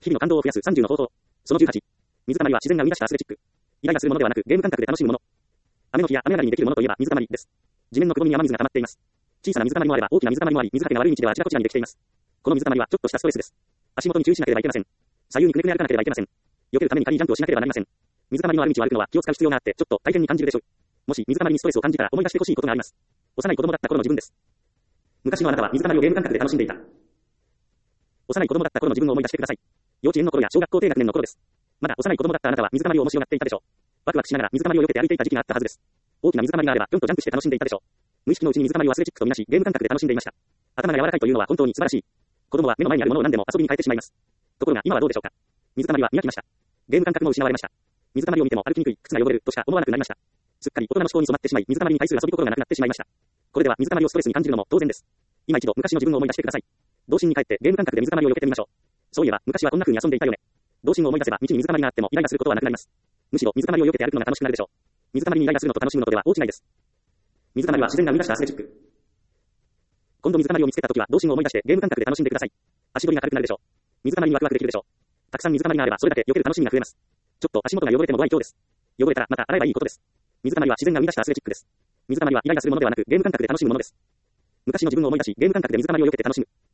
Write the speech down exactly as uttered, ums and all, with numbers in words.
日々の感動を増やすさんじゅうの方法。そのじゅうはち。水たまりは自然が生み出したアスレチック。イライラするものではなく、ゲーム感覚で楽しむもの。雨の日や雨上がりにできるものといえば水たまりです。地面のくぼみに雨水が溜まっています。小さな水たまりもあれば大きな水たまりもあり、水はけが悪い道ではあちらこちらにできています。この水たまりはちょっとしたストレスです。足元に注意しなければいけません。左右にくねくね歩かなければいけません。避けるために軽いジャンプをしなければなりません。水たまりのある道を歩くのは気を使う必要があって、ちょっと大変に感じるでしょう。もし水たまりにストレスを感じたら思い出してほしいことがあります。幼い子供だった頃の自分です。昔のあなたは水たまりをゲーム感覚で楽しんでいた。幼い子供だった頃の自分を思い出してください。幼稚園の頃や小学校低学年の頃です。まだ幼い子供だったあなたは水たまりを面白がっていたでしょう。ワクワクしながら水たまりを避けて歩いていた時期があったはずです。大きな水たまりがあればぴょんとジャンプして楽しんでいたでしょう。無意識のうちに水たまりをアスレチックとみなし、ゲーム感覚で楽しんでいました。頭が柔らかいというのは本当に素晴らしい。子供は目の前にあるものを何でも遊びに変えてしまいます。ところが今はどうでしょうか。水たまりは磨きました。ゲーム感覚も失われました。水たまりを見ても歩きにくい、靴が汚れるとしか思わなくなりました。すっかり大人の思考に染まってしまい、水たまりに対する遊び心がなくなってしまいました。これでは水たまりをストレスに感じるのも当然です。今一度昔の自分を思い出してください。童心に帰ってゲーム感覚で水たまりを避けてみましょう。そういえば昔はこんな風に遊んでいたよね。童心を思い出せば道に水たまりがあってもイライラすることはなくなります。むしろ水たまりを避けて歩くのが楽しくなるでしょう。水たまりにイライラするのと楽しむのとでは大違いです。水たまりは自然が生み出したアスレチック。今度水たまりを見つけたときは童心を思い出してゲーム感覚で楽しんでください。足取りが軽くなるでしょう。水たまりにワクワクできるでしょう。たくさん水たまりがあればそれだけ避ける楽しみが増えます。ちょっと足元が汚れてもご愛嬌です。汚れたらまた洗えばいいことです。水たまりは自然が生み出したアスレチックです。水たまりはイライラするものではなくゲーム感覚で楽しむものです。昔の自分を思い出し、ゲーム感覚で水たまりを避けて楽しむ。